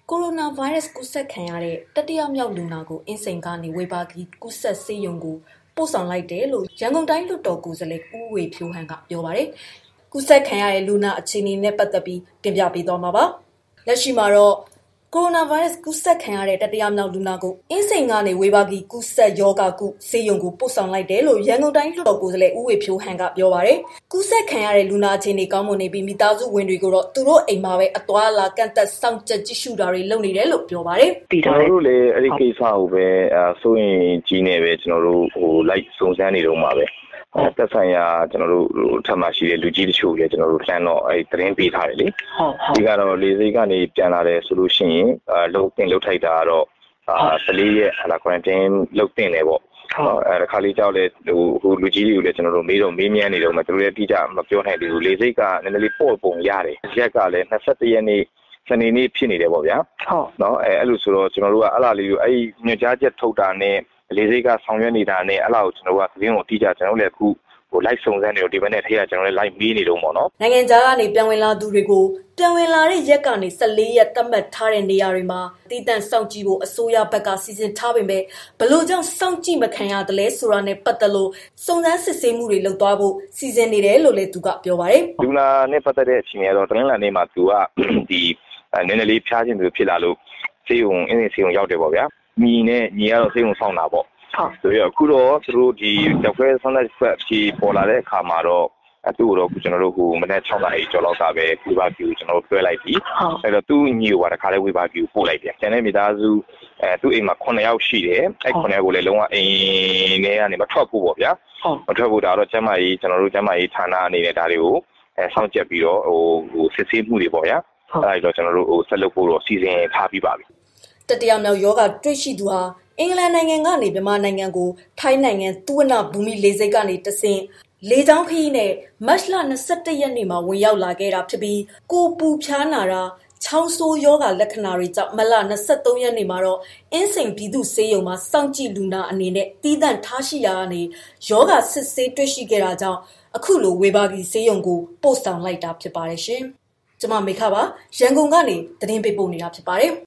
ကိုရိုနာဗိုင်းရပ်စ်ကူးစက်ခံရတဲ့တတိယမြောက်လူနာကိုအင်းစိန်ကနေဝေဘာဂီကူးစက်ဆေးရုံကိုပို့ဆောင်လိုက်တယ်လို့ရန်ကုန်တိုင်းလွှတ်တော်ကိုယ်စားလှယ်ဦးဝေဖြိုးဟန်ကပြောပါတယ်။ကူးစက်ခံရတဲ့လူနာအခြေအနေနဲ့ပတ်သက်ပြီးတင်ပြပေးသွားမှာပါ။လက်ရှိမှာတော့ကိုရိုနာဗိုင်းရပ်စ်ကူးစက်ခံရတဲ့တတိယမြောက်လူနာကိုအင်းစိန်ကနေဝေဘာဂီကူးစက်ရောဂါကုဆေးရုံကိုပို့ဆောင်လိုက်တယ်လို့ရန်ကုန်တိုင်းလွှတ်တော်ကိုယ်စားလှယ်ဦးဝေဖြိုးဟန်ကပြောပါတယ်။ကူးစက်ခံရတဲ့လူနာအခြေအနေကောင်းမွန်နေပြီးမိသားစုဝင်တွေကိုတော့သူတို့အိမ်မှာပဲအသွားအလာကန့်သက်စောင့်ကြပ်ကြည့်ရှုတာတွေလုပ်နေတယ်လို့ပြောပါတယ်။ကျွန်တော်တို့လည်းအဲ့ဒီကိစ္စကိုပဲစိုးရင်ကြီးနေပဲကျွန်တော်တို့လိုက်စုံစမ်းနေတော့မှာပဲ။သက်ဆိုင်ရာကျွန်တော်တို့ထပ်မှရှိတဲ့လူကြီးတချို့လည်းကျွန်တော်တို့လှမ်းတော့အဲ့သတင်းပေးထားတယ်လေ။ဒီကတော့လေစိတ်ကနေပြန်လာတယ်ဆိုလို့ရှိရင်လုံထိုက်တာကတော့14ရက်quarantine လုံတင်တယ်ပေါ့။အဲ့ဒါခါလေးကြောက်လေဟိုလူကြီးတွေကိုလည်းကျွန်တော်တို့မေးမြန်းနေတော့မှသူတို့လည်းတိကျမပြောနိုင်သေးဘူးလေစိတ်ကနည်းနည်းလေးပေါ့ပုံရတယ်။ရက်ကလည်း21ရက်နေ့စနေနေ့ဖြစ်နေတယ်ပေါ့ဗျာ။နော်အဲ့လိုဆိုတော့ကျွန်တော်တို့ကအဲ့လားလေးကိုအဲ့ညွှန်ကြားချက်ထုတ်တာနဲ့လေးစိတ်ကဆောင်ရွက်နေတာနဲ့အဲ့လောက်ကျွန်တော်ကသတင်းကိုတိကျကျွန်တော်လည်းအခုလိုက်စုံစမ်းနေတော့ဒီဘက်နဲ့ထိရကျွန်တော်လည်းလိုက်မေးနေတော့ပေါ့နော်နိုင်ငံခြားကနေပြန်ဝင်လာသူတွေကိုပြန်ဝင်လာတဲ့ရက်ကနေ14ရက်သတ်မှတ်ထားတဲ့နေရာတွေမှာတည်တံ့စောင့်ကြည့်ဖို့အစိုးရဘက်ကစီစဉ်ထားပေမဲ့ဘလို့ကြောင့်စောင့်ကြည့်မခံရတယ်လဲဆိုတာနဲ့ပတ်သက်လို့စုံစမ်းစစ်ဆေးမှုတွေလုပ်သွားဖို့စီစဉ်နေတယ်လို့လည်းသူကပြောပါတယ်လူနာနဲ့ပတ်သက်တဲ့အချိန်ကတော့တနင်္လာနေ့မှာသူကဒီနည်းနည်းလေးဖျားခြင်းတွေဖြစ်လာလို့ဆေးရုံရောက်တယ်ပေါ့ဗျာညီကတော့ဆေးရုံဆောင်တာပေါ့ဆိုရအခုတော့သူတို့ဒီကြောက်ခဲဆန်းတဲ့ဖက်ကြီးပေါ်လာတဲ့အခါမှာတော့သူ့တော့ကျွန်တော်တို့ဟိုမနေ့6နာရီကျော်လောက်ကပဲဝေဘာဂီကိုကျွန်တော်တို့တွဲလိုက်ပြီးအဲ့တော့သူ့ညီကိုပါတခါလေးဝေဘာဂီကိုပို့လိုက်တယ်ကျန်တဲ့မိသားစုသူ့အိမ်မှာ9ယောက်ရှိတယ်အဲ့9ယောက်ကိုလည်းလုံးဝအိမ်ထဲကနေမထွက်ဖို့ပေါ့ဗျာမထွက်ဖို့ဒါတော့ကျမကြီးကျွန်တော်တို့ကျမကြီးဌာနအနေနဲ့ဒါတွေကိုစောင့်ကြပ်ပြီးတော့ဟိုစစ်ဆေးမှုတွေပေါ့ဗျာအဲ့တော့ကျွန်တော်တို့ဆက်လုပ်ဖို့တော့စီစဉ်ထားပြီးပါပြီတတိယမြောက်ယောဂတွေ့ရှိသူဟာအင်္ဂလန်နိုင်ငံကနေမြန်မာနိုင်ငံကိုထိုင်းနိုင်ငံသုဝဏဘူမိလေဆိပ်ကနေတဆင့်လေကြောင်းခရီးနဲ့မတ်လ21ရက်နေ့မှာဝင်ရောက်လာခဲ့တာဖြစ်ပြီးကိုပူဖြားနာတာချောင်းဆိုးယောဂလက္ခဏာတွေကြောင့်မတ်လ23ရက်နေ့မှာတော့အင်းစိန်ပြည်သူ့ဆေးရုံမှာစောင့်ကြည့်လူနာအနေနဲ့တည်တံ့ထားရှိရာကနေယောဂစစ်ဆေးတွေ့ရှိခဲ့တာကြောင့်အခုလိုဝေဘာဂီဆေးရုံကိုပို့ဆောင်လိုက်တာဖြစ်ပါတယ်ရှင်။ကျွန်မမေခပါရန်ကုန်ကနေသတင်းပေးပို့နေတာဖြစ်ပါတယ်